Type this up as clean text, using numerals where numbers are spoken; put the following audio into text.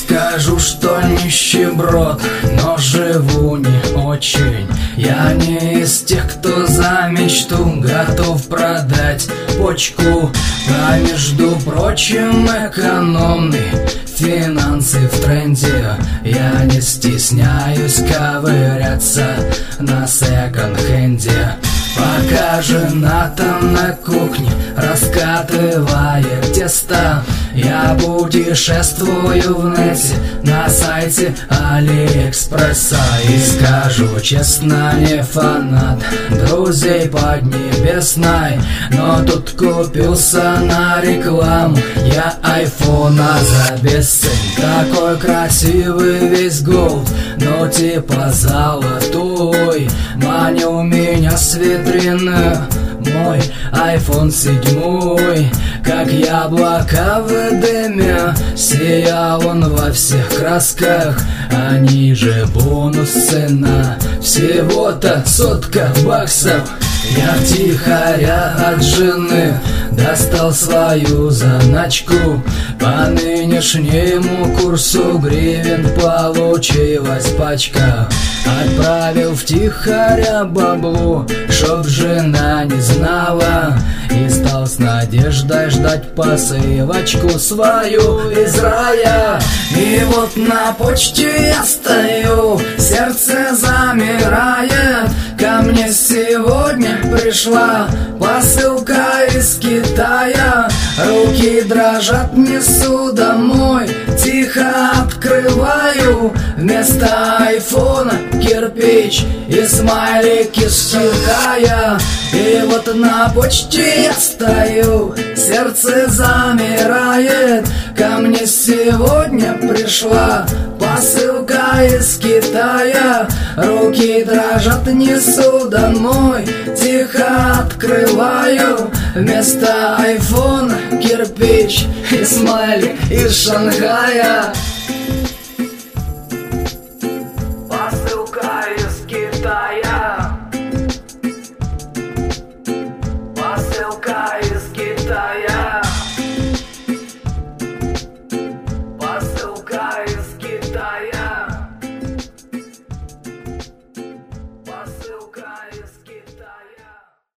скажу, что нищеброд, но живу не очень. Я не из тех, кто за мечту готов продать почку. А между прочим, экономный, финансы в тренде. Я не стесняюсь ковыряться на секонд-хенде. Пока жена там на кухне раскатывает тесто, я путешествую в нете на сайте Алиэкспресса. И скажу честно, не фанат друзей Поднебесной, но тут купился на рекламу я айфона за бесцень. Такой красивый весь голд, но типа золотой. Маня у меня с витрины мой iPhone 7, как яблоко в дыме, сиял он во всех красках, а ниже бонус цена всего-то 100 баксов. Я втихаря от жены достал свою заначку. По нынешнему курсу гривен получилась пачка. Отправил втихаря баблу, чтоб жена не знала, и стал с надеждой ждать посылочку свою из рая. И вот на почте я стою, сердце замирает. Ко мне сегодня пришла посылка из Китая. Руки дрожат, несу домой, тихо открываю. Вместо айфона кирпич и смайлики с Шанхая. И вот на почте я стою, сердце замирает. Ко мне сегодня пришла посылка из Китая. Руки дрожат, несу домой, тихо открываю. Вместо айфона кирпич и смайлик из Шанхая.